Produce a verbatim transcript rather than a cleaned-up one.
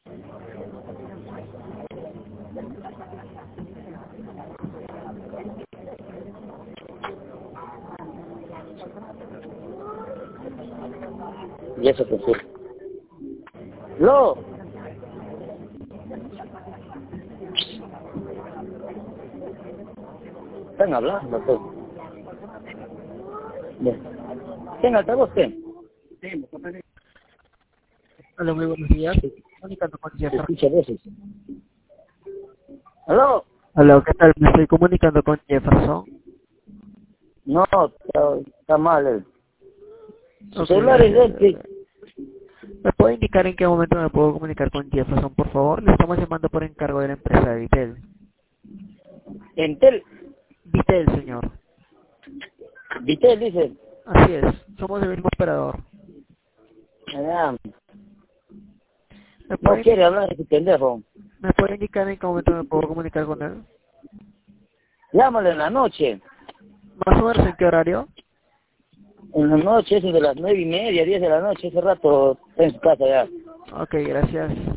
Y eso que sí. ¡Lo! Están hablando, pues. Bien. ¿Quién altavoz usted? Hola, muy buenos días. Estoy comunicando con Se Jefferson. escucha veces. ¿Aló? Hola, ¿qué tal? Me estoy comunicando con Jefferson. No, está, está mal él. Su Ok, celular es gracias. de él. ¿Me puede indicar en qué momento me puedo comunicar con Jefferson, por favor? Le estamos llamando por encargo de la empresa de Vitel. Entel, Vitel, señor. Vitel dice. Así es. Somos el mismo operador. Ah, ¿Me no puede, quiere hablar de su pendejo. ¿Me puede indicar en qué momento me puedo comunicar con él? Llámale en la noche. ¿Más o menos en qué horario? En la noche, eso de las nueve y media, diez de la noche, ese rato está en su casa ya. Ok, gracias.